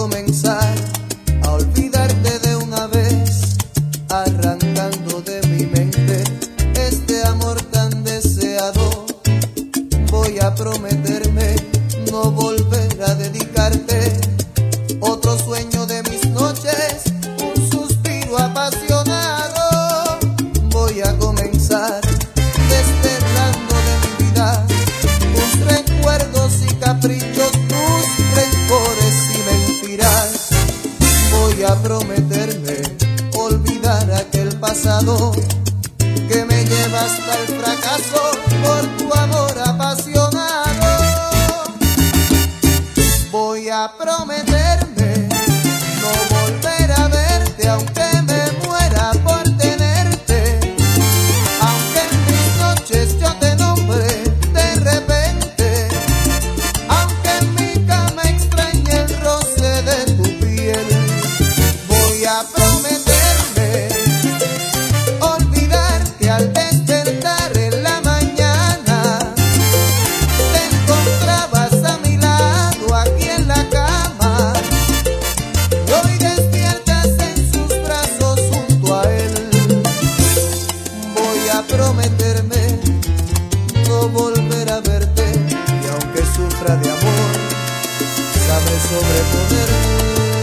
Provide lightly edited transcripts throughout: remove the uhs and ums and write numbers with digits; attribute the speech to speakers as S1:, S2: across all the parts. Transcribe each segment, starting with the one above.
S1: comenzar a olvidarte de una vez, arrancando de mi mente este amor tan deseado. Voy a prometerme no volver a dedicarte otro sueño de mis noches, un suspiro apasionado. Voy a comenzar desterrando de mi vida tus recuerdos y caprichos, tus rencores y mentiras. Voy a prometerme olvidar aquel pasado que me lleva hasta el fracaso por tu amor apasionado. Voy a prometerme no volver a verte, aunque me muera por tenerte, aunque en mis noches yo te nombre de repente, aunque en mi cama extrañe el roce de tu piel. Voy a prometerme olvidar que al despertar en la mañana te encontrabas a mi lado aquí en la cama, y hoy despiertas en sus brazos junto a él. Voy a prometerme no volver a verte, y aunque sufra de amor, sabré sobreponerme.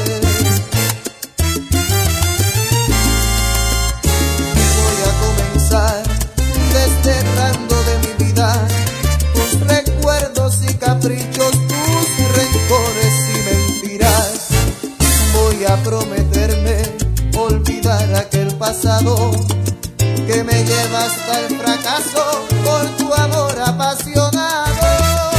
S1: Voy a comenzar desterrando de mi vida tus recuerdos y caprichos, tus rencores y mentiras. Voy a prometerme olvidar aquel pasado que me lleva hasta el fracaso por tu amor apasionado.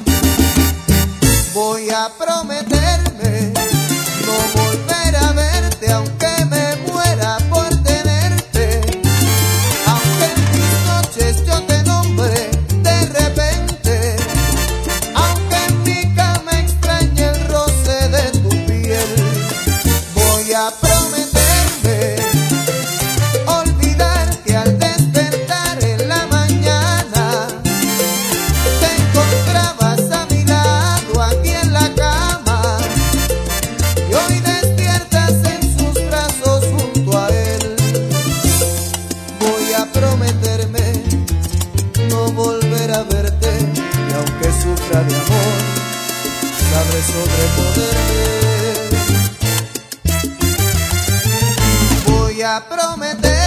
S1: Voy a prometerme no volver a verte, aunque me muera por tenerte, aunque en mis noches yo te nombre de repente, aunque en mi cama extrañe el roce de tu piel. Voy a prometerme olvidar que al despertar en la mañana te encontrabas a mi lado aquí en la cama, y hoy despiertas en sus brazos junto a él. Voy a prometerme no volver a verte, y aunque sufra de amor, sabré sobreponerme. Voy a prometer